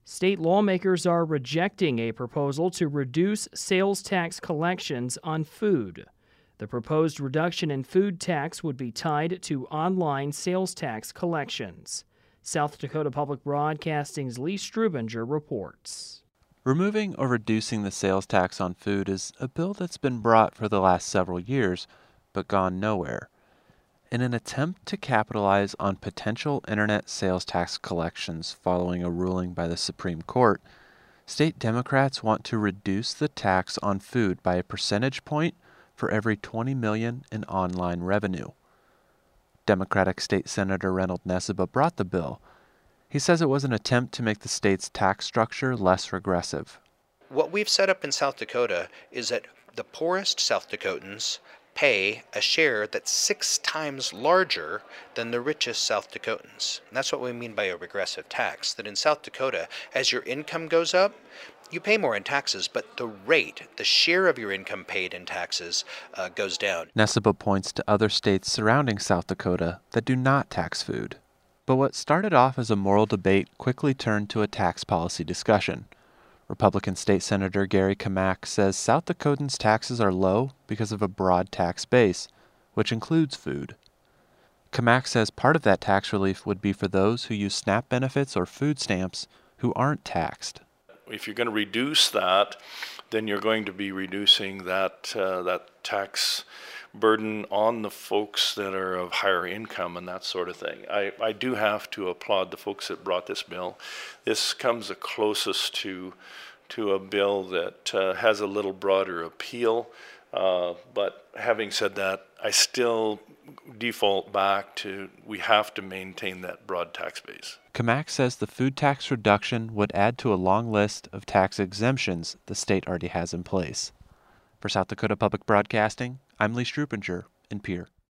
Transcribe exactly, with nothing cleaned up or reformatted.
State lawmakers are rejecting a proposal to reduce sales tax collections on food. The proposed reduction in food tax would be tied to online sales tax collections. South Dakota Public Broadcasting's Lee Strubinger reports. Removing or reducing the sales tax on food is a bill that's been brought for the last several years, but gone nowhere. In an attempt to capitalize on potential internet sales tax collections following a ruling by the Supreme Court, state Democrats want to reduce the tax on food by a percentage point for every twenty million dollars in online revenue. Democratic State Senator Reynold Nesiba brought the bill. He says it was an attempt to make the state's tax structure less regressive. What we've set up in South Dakota is that the poorest South Dakotans pay a share that's six times larger than the richest South Dakotans. And that's what we mean by a regressive tax, that in South Dakota, as your income goes up, you pay more in taxes, but the rate, the share of your income paid in taxes, uh, goes down. Nesiba points to other states surrounding South Dakota that do not tax food. But what started off as a moral debate quickly turned to a tax policy discussion. Republican State Senator Gary Cammack says South Dakotans' taxes are low because of a broad tax base, which includes food. Cammack says part of that tax relief would be for those who use SNAP benefits or food stamps who aren't taxed. If you're going to reduce that, then you're going to be reducing that uh, that tax burden on the folks that are of higher income and that sort of thing. I, I do have to applaud the folks that brought this bill. This comes the closest to to a bill that uh, has a little broader appeal. Uh, but having said that, I still default back to we have to maintain that broad tax base. Cammack says the food tax reduction would add to a long list of tax exemptions the state already has in place. For South Dakota Public Broadcasting, I'm Lee Strubinger in Pierre.